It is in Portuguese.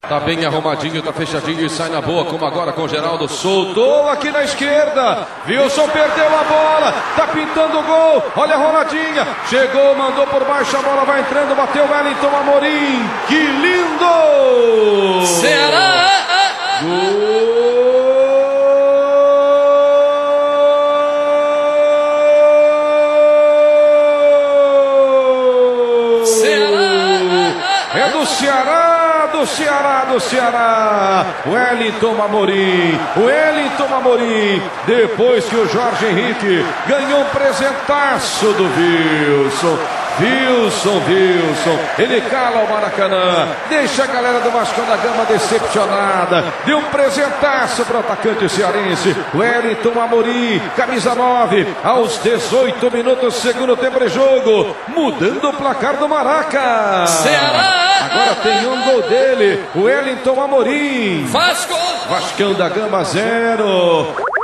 Tá bem arrumadinho, tá fechadinho e sai na boa, como agora com o Geraldo. Soltou aqui na esquerda. Wilson perdeu a bola. Tá pintando o gol. Olha a roladinha. Chegou, mandou por baixo, a bola vai entrando. Bateu o Wellington Amorim. Que lindo! Ceará! Gol! É do Ceará, do Ceará. Wellington Amorim. Depois que o Jorge Henrique ganhou um presentaço do Wilson. Ele cala o Maracanã, deixa a galera do Vasco da Gama decepcionada. Deu um presentaço para o atacante cearense, Wellington Amorim, camisa 9, aos 18 minutos, segundo tempo de jogo, mudando o placar do Maraca. Ceará! Agora tem um gol dele, Wellington Amorim. Vascão da Gama 0.